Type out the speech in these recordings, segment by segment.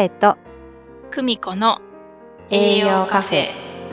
えと久美子の栄養カフェ。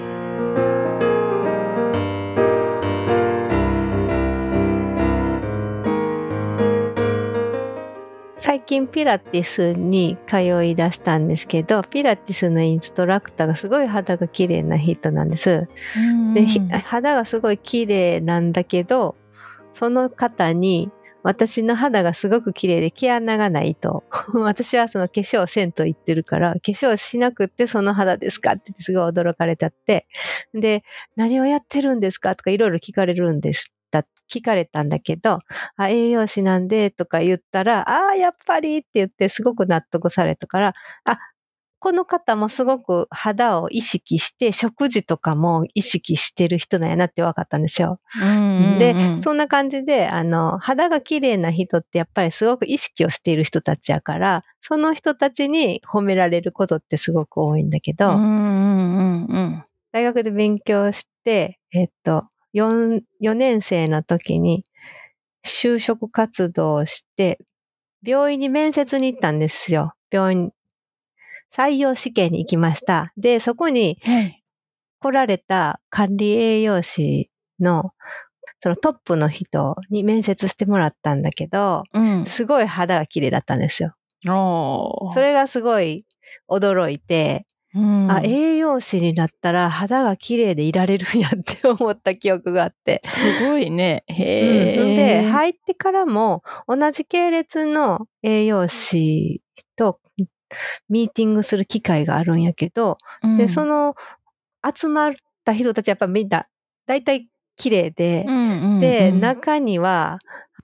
最近ピラティスに通い出したんですけど、ピラティスのインストラクターがすごい肌が綺麗な人なんです。で、肌がすごい綺麗なんだけど、その方に私の肌がすごく綺麗で毛穴がないと私はその化粧せんと言ってるから化粧しなくってその肌ですかって言ってすごい驚かれちゃって、で何をやってるんですかとかいろいろ聞かれたんだけど、栄養士なんでとか言ったら、やっぱりって言ってすごく納得されたから、この方もすごく肌を意識して食事とかも意識してる人なんやなって分かったんですよ。で、そんな感じで肌が綺麗な人ってやっぱりすごく意識をしている人たちやから、その人たちに褒められることってすごく多いんだけど、大学で勉強して、4年生の時に就職活動をして病院に面接に行ったんですよ。病院採用試験に行きました。で、そこに来られた管理栄養士のそのトップの人に面接してもらったんだけど、すごい肌が綺麗だったんですよ。それがすごい驚いて、栄養士になったら肌が綺麗でいられるんやって思った記憶があって。 すごいね。 で、入ってからも同じ系列の栄養士とミーティングする機会があるんやけど、で、その集まった人たちやっぱみんな大体綺麗で、で、中には、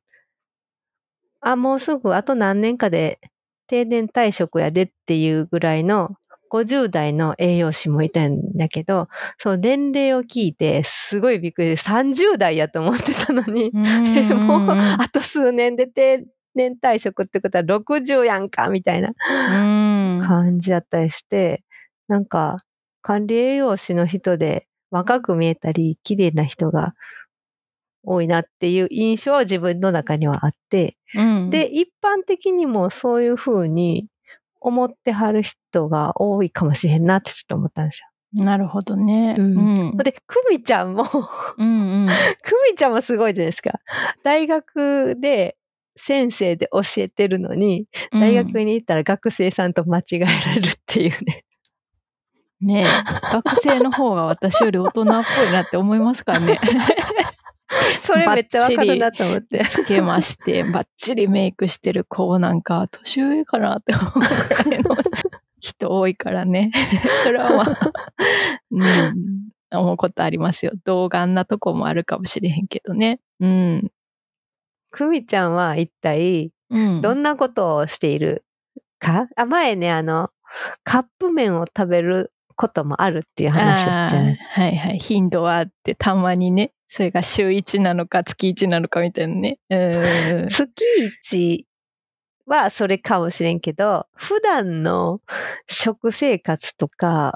もうすぐあと何年かで定年退職やでっていうぐらいの50代の栄養士もいたんだけど、その年齢を聞いてすごいびっくりで30代やと思ってたのに、もうあと数年で定年退職ってことは60やんかみたいな感じやったりして、なんか管理栄養士の人で若く見えたり綺麗な人が多いなっていう印象は自分の中にはあって、で、一般的にもそういう風に思ってはる人が多いかもしれんなってちょっと思ったんですよ。なるほどね。 で、久美ちゃんも久美ちゃんもすごいじゃないですか。大学で先生で教えてるのに、大学に行ったら学生さんと間違えられるっていうね。 ねえ、学生の方が私より大人っぽいなって思いますからね。 それめっちゃわかるなと思って。 つけまして、バッチリメイクしてる子なんか、年上かなって思うくらいの人多いからね。それはまあ、思うことありますよ。童顔なとこもあるかもしれへんけどね。 久美ちゃんは一体、どんなことをしているか？前ね、カップ麺を食べることもあるっていう話をしてる。 はいはい。頻度はあって、たまにね。それが週1なのか月1なのかみたいなね。 月1はそれかもしれんけど、普段の食生活とか、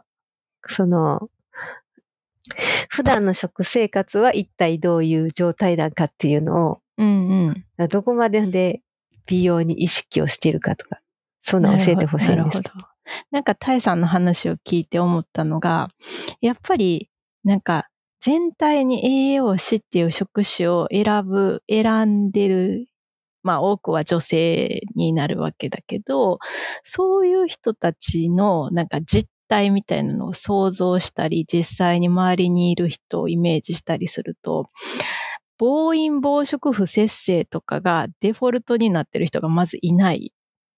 普段の食生活は一体どういう状態なのかっていうのを、どこまでで美容に意識をしているかとか、そんな教えてほしいんですけど。 なんかタイさんの話を聞いて思ったのが、やっぱりなんか全体に栄養士っていう職種を選んでる、まあ多くは女性になるわけだけど、そういう人たちのなんか実態みたいなのを想像したり、実際に周りにいる人をイメージしたりすると、暴飲暴食不摂生とかがデフォルトになってる人がまずいない。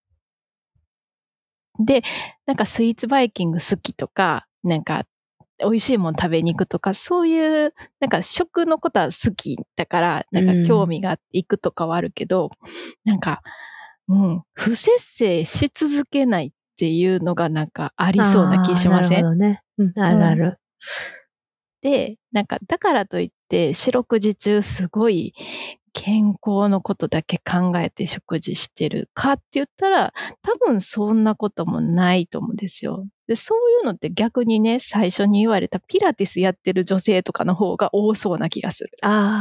で、なんかスイーツバイキング好きとか、なんか美味しいもの食べに行くとか、そういう、なんか食のことは好きだから、なんか興味があって行くとかはあるけど、なんか、不摂生し続けないっていうのがなんかありそうな気しません？ なるほどね。あるある。 で、なんか、だからといって、四六時中すごい健康のことだけ考えて食事してるかって言ったら、多分そんなこともないと思うんですよ。で、そういうのって逆にね、最初に言われたピラティスやってる女性とかの方が多そうな気がする。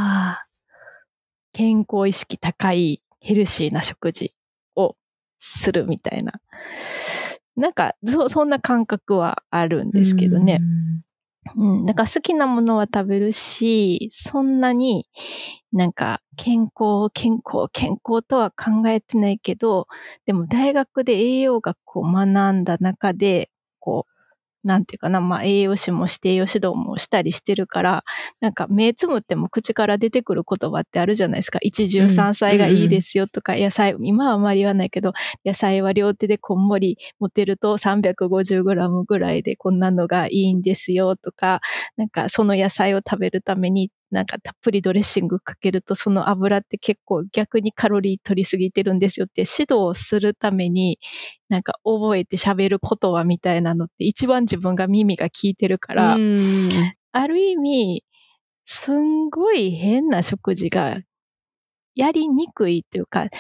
健康意識高いヘルシーな食事をするみたいな。 なんかそんな感覚はあるんですけどね。なんか好きなものは食べるし、そんなになんか健康とは考えてないけど、でも大学で栄養学を学んだ中で、こう、なんていうかな、まあ栄養士もして栄養指導もしたりしてるから、なんか目つむっても口から出てくる言葉ってあるじゃないですか。一汁三菜がいいですよとか、野菜、今はあまり言わないけど、野菜は両手でこんもり持てると 350g ぐらいでこんなのがいいんですよとか、なんかその野菜を食べるためになんかたっぷりドレッシングかけるとその油って結構逆にカロリー取りすぎてるんですよって指導をするためになんか覚えて喋る言葉みたいなのって一番自分が耳が聞いてるから、ある意味、すんごい変な食事がやりにくいっていうか、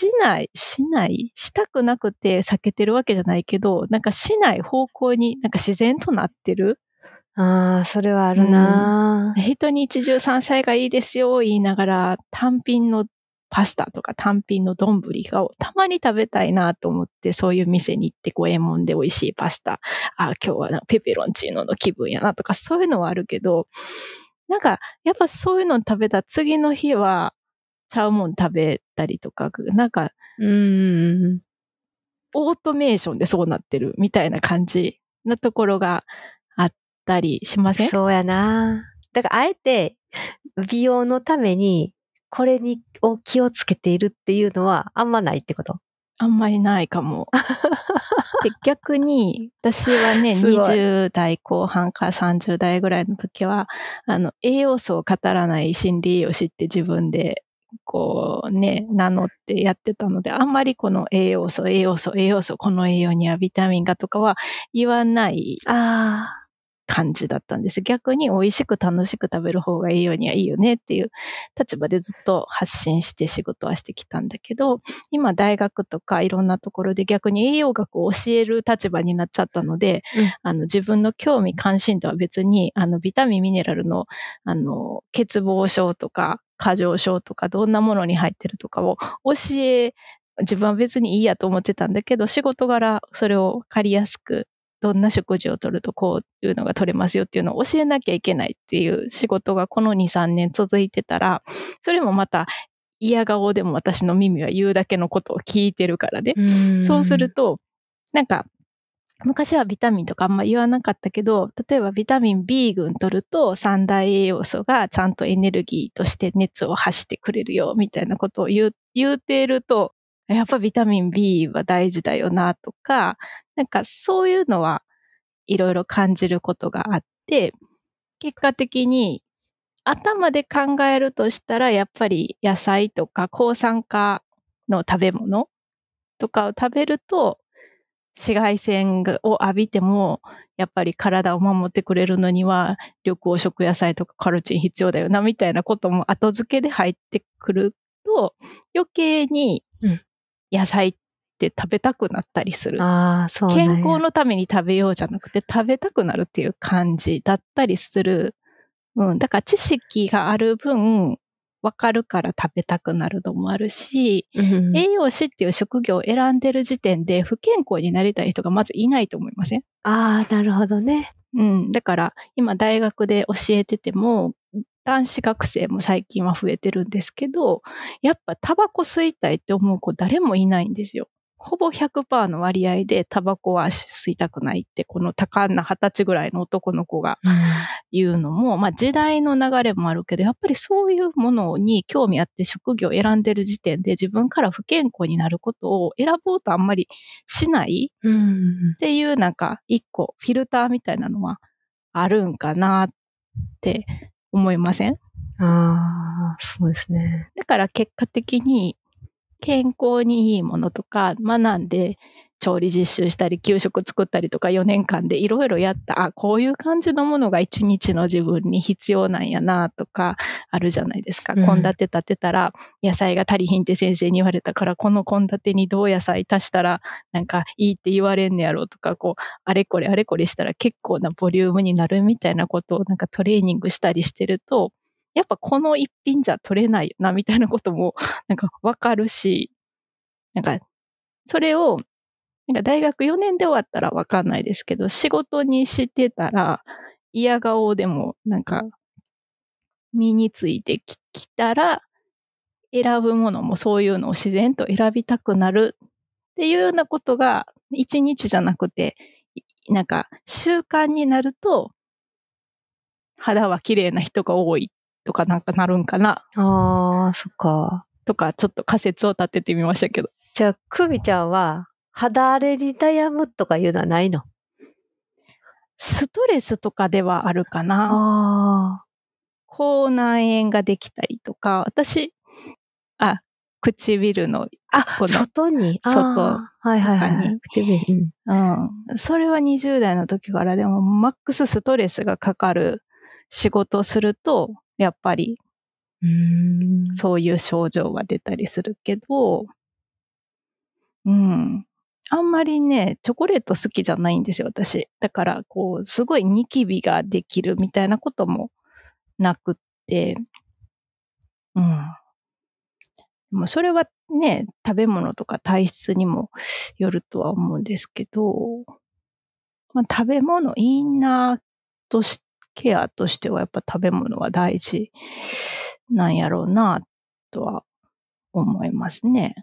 したくなくて避けてるわけじゃないけど、なんかしない方向になんか自然となってる。 ああ、それはあるな、 人に一汁三菜がいいですよ言いながら、単品のパスタとか単品の丼がたまに食べたいなと思って、そういう店に行って五右衛門で美味しいパスタ、今日はペペロンチーノの気分やなとかそういうのはあるけど、なんかやっぱそういうの食べた次の日はちゃうもん食べたりとか、なんか、オートメーションでそうなってるみたいな感じなところがあったりしません？ そうやな。だからあえて美容のためにこれを気をつけているっていうのはあんまないってこと？ あんまりないかも。で、逆に、私はね、20代後半か30代ぐらいの時は、栄養素を語らない心理栄養士って自分で、こうね、名乗ってやってたので、あんまりこの栄養素、この栄養にはビタミンがとかは言わない感じだったんです。逆に美味しく楽しく食べる方が栄養にはいいよねっていう立場でずっと発信して仕事はしてきたんだけど、今大学とかいろんなところで逆に栄養学を教える立場になっちゃったので、自分の興味関心とは別に、ビタミンミネラルの、欠乏症とか過剰症とかどんなものに入ってるとかを自分は別にいいやと思ってたんだけど、仕事柄それを借りやすくどんな食事をとるとこういうのが取れますよっていうのを教えなきゃいけないっていう仕事がこの2、3年続いてたら、それもまた嫌顔でも私の耳は言うだけのことを聞いてるからね。そうすると、なんか、昔はビタミンとかあんま言わなかったけど、例えばビタミン B 群取ると三大栄養素がちゃんとエネルギーとして熱を発してくれるよみたいなことを言うてると、やっぱビタミン B は大事だよなとか、なんかそういうのはいろいろ感じることがあって、結果的に頭で考えるとしたらやっぱり野菜とか抗酸化の食べ物とかを食べると紫外線を浴びてもやっぱり体を守ってくれるのには緑黄色野菜とかカロチン必要だよなみたいなことも後付けで入ってくると余計に野菜って食べたくなったりする。健康のために食べようじゃなくて食べたくなるっていう感じだったりする。だから知識がある分分かるから食べたくなるのもあるし、栄養士っていう職業を選んでる時点で不健康になりたい人がまずいないと思いません？ なるほどね。 だから今大学で教えてても男子学生も最近は増えてるんですけど、やっぱタバコ吸いたいって思う子誰もいないんですよ。ほぼ 100% の割合でタバコは吸いたくないってこの多感な20歳ぐらいの男の子が言うのも、まあ時代の流れもあるけど、やっぱりそういうものに興味あって職業を選んでる時点で自分から不健康になることを選ぼうとあんまりしないっていうなんか一個フィルターみたいなのはあるんかなって思いません？ そうですね。 だから結果的に健康にいいものとか学んで調理実習したり給食作ったりとか4年間でいろいろやった、こういう感じのものが1日の自分に必要なんやなとかあるじゃないですか。献立立てたら野菜が足りひんって先生に言われたから、この献立にどう野菜足したらなんかいいって言われんねやろとか、こうあれこれしたら結構なボリュームになるみたいなことをなんかトレーニングしたりしてると、やっぱこの一品じゃ取れないよなみたいなこともなんかわかるし、なんかそれをなんか大学4年で終わったらわかんないですけど、仕事にしてたら、嫌顔でもなんか身についてきたら、選ぶものもそういうのを自然と選びたくなるっていうようなことが1日じゃなくて、なんか習慣になると、肌は綺麗な人が多いとかなんかなるんかな。 ああ、そっか。 とか、ちょっと仮説を立ててみましたけど。 じゃあ、クミちゃんは肌荒れに悩むとかいうのはないの？ ストレスとかではあるかな。 ああ。 口内炎ができたりとか、私、唇の、この外に外はいはいはい。 とかに唇。 それは20代の時からでも、マックスストレスがかかる仕事をすると、やっぱり、そういう症状は出たりするけど、あんまりね、チョコレート好きじゃないんですよ、私。だから、すごいニキビができるみたいなこともなくって、もうそれはね、食べ物とか体質にもよるとは思うんですけど、食べ物、インナーケアとしてはやっぱ食べ物は大事なんやろうな、とは思いますね。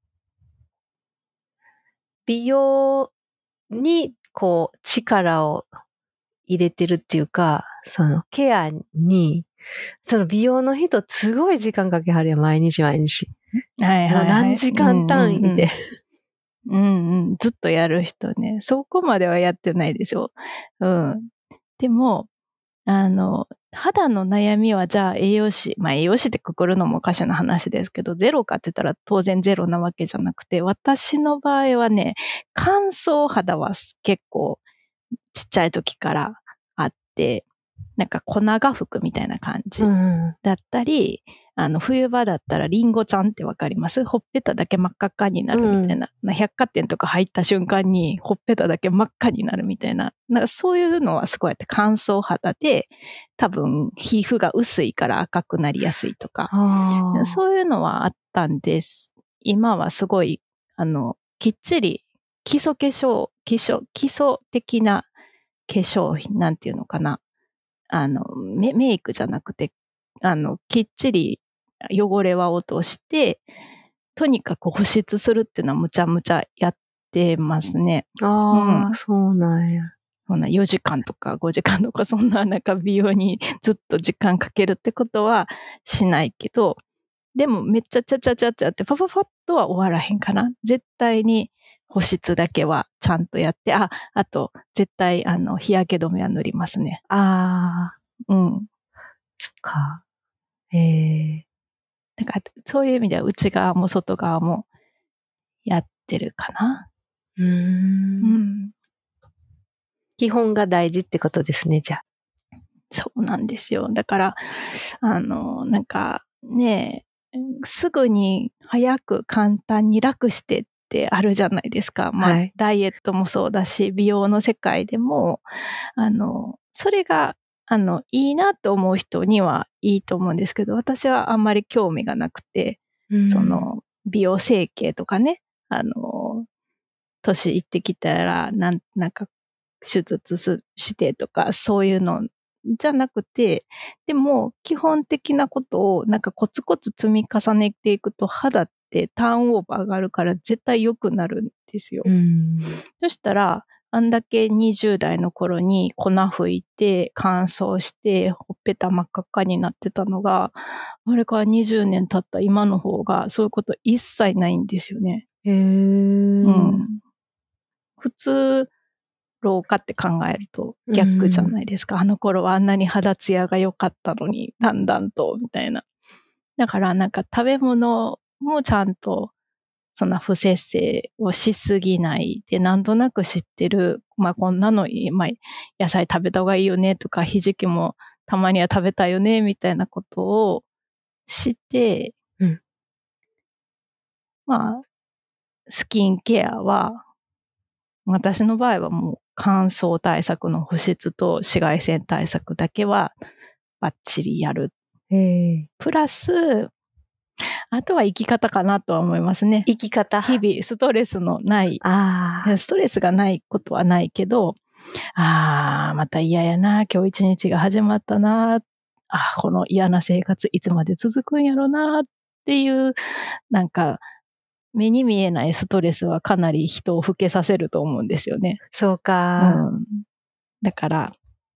美容に力を入れてるっていうか、そのケアに、その美容の人すごい時間かけはるよ、毎日毎日。 はいはいはい。 もう何時間単位で。 ずっとやる人ね。そこまではやってないですよ。でも、肌の悩みはじゃあ栄養士、栄養士ってくくるのもおかしな話ですけど、ゼロかって言ったら当然ゼロなわけじゃなくて、私の場合はね、乾燥肌は結構ちっちゃい時からあって、なんか粉が吹くみたいな感じだったり、冬場だったらリンゴちゃんってわかります？ほっぺただけ真っ赤っかになるみたいな。百貨店とか入った瞬間にほっぺただけ真っ赤になるみたいな。なんかそういうのはすごいやって乾燥肌で、多分皮膚が薄いから赤くなりやすいとか、そういうのはあったんです。今はすごい、きっちり基礎的な化粧品、なんていうのかな。メイクじゃなくて、きっちり汚れは落として、とにかく保湿するっていうのはむちゃむちゃやってますね。 そうなんや。 そんな4時間とか5時間とかそんななんか美容にずっと時間かけるってことはしないけど、でもめっちゃちゃちゃちゃちゃってパパパッとは終わらへんかな。絶対に保湿だけはちゃんとやって、あと絶対日焼け止めは塗りますね。そっか。 だからそういう意味では内側も外側もやってるかな。 基本が大事ってことですね、じゃあ。 そうなんですよ。だから、なんかね、すぐに早く簡単に楽してってあるじゃないですか。ダイエットもそうだし、美容の世界でも、それが、いいなと思う人にはいいと思うんですけど、私はあんまり興味がなくて、美容整形とかね、年いってきたら、なんか、手術してとか、そういうのじゃなくて、でも、基本的なことを、なんかコツコツ積み重ねていくと、肌ってターンオーバーがあるから絶対良くなるんですよ。そしたら、あんだけ20代の頃に粉吹いて乾燥してほっぺた真っ赤っかになってたのが、あれから20年経った今の方がそういうこと一切ないんですよね。普通、老化って考えると逆じゃないですか。あの頃はあんなに肌ツヤが良かったのに、だんだんと、みたいな。だからなんか食べ物もちゃんとそんな不節制をしすぎないで、なんとなく知ってる、こんなの、野菜食べた方がいいよねとか、ひじきもたまには食べたいよね、みたいなことをして、スキンケアは、私の場合はもう乾燥対策の保湿と紫外線対策だけはバッチリやる。プラス、 あとは生き方かなとは思いますね。 生き方。 日々ストレスのない、ストレスがないことはないけど、また嫌やな、今日一日が始まったな、この嫌な生活いつまで続くんやろなっていう、なんか目に見えないストレスはかなり人を老けさせると思うんですよね。 そうか。 だから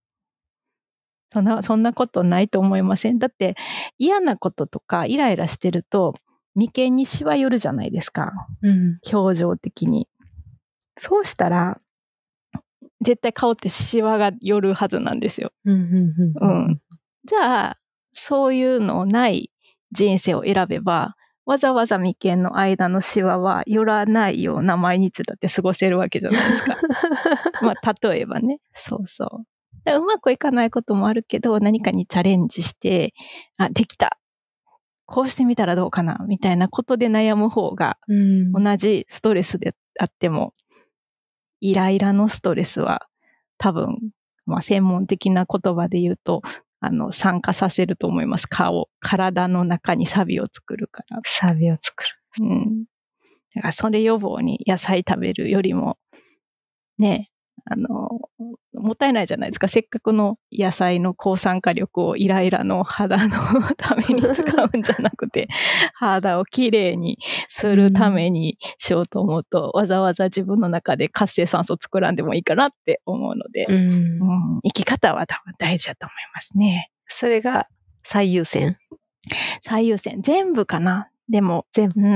そんなことないと思いません？だって嫌なこととかイライラしてると眉間にシワ寄るじゃないですか。表情的に。そうしたら絶対顔ってシワが寄るはずなんですよ。じゃあそういうのない人生を選べば、わざわざ眉間の間のシワは寄らないような毎日だって過ごせるわけじゃないですか。例えばね。そうそう。うまくいかないこともあるけど、何かにチャレンジして、できた。こうしてみたらどうかなみたいなことで悩む方が、同じストレスであっても、イライラのストレスは多分、専門的な言葉で言うと、酸化させると思います。体の中にサビを作るから。 サビを作る。 だからそれ予防に野菜食べるよりも、ね、もったいないじゃないですか。せっかくの野菜の抗酸化力をイライラの肌のために使うんじゃなくて、肌をきれいにするためにしようと思うと、わざわざ自分の中で活性酸素作らんでもいいかなって思うので、生き方は多分大事だと思いますね。 それが最優先？ 最優先。全部かな。でも、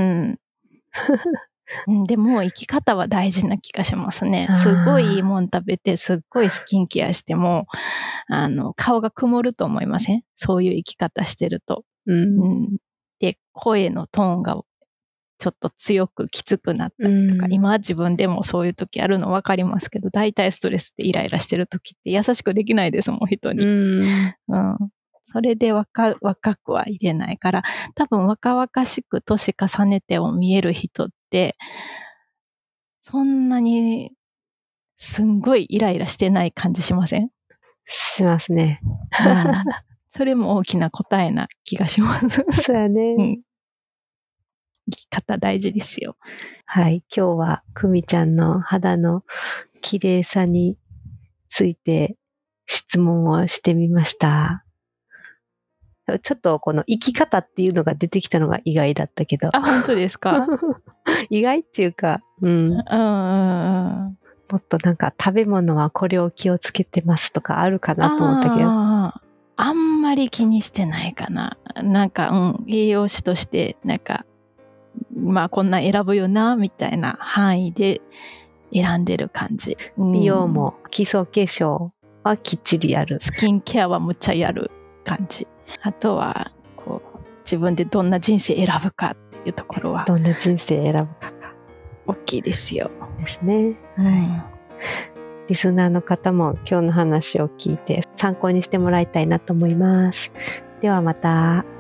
でも生き方は大事な気がしますね。すごいいいもん食べて、すっごいスキンケアしても、顔が曇ると思いません？そういう生き方してると。で、声のトーンがちょっと強くきつくなったりとか、今は自分でもそういう時あるの分かりますけど、大体ストレスでイライラしてる時って優しくできないですもん、人に。それで若くは入れないから、多分若々しく年重ねても見える人って、そんなにすんごいイライラしてない感じしません？ しますね。 それも大きな答えな気がします。 そうやね。 生き方大事ですよ。 はい。今日は久美ちゃんの肌の綺麗さについて質問をしてみました。ちょっとこの生き方っていうのが出てきたのが意外だったけど。 本当ですか？ 意外っていうか、もっとなんか食べ物はこれを気をつけてますとかあるかなと思ったけど。 あんまり気にしてないかな。なんか、栄養士として、なんか、こんな選ぶよな、みたいな範囲で選んでる感じ。 美容も基礎化粧はきっちりやる。 スキンケアはむっちゃやる感じ。あとは、自分でどんな人生選ぶかっていうところは。 どんな人生選ぶかが大きいですよ。 ですね。リスナーの方も今日の話を聞いて参考にしてもらいたいなと思います。ではまた。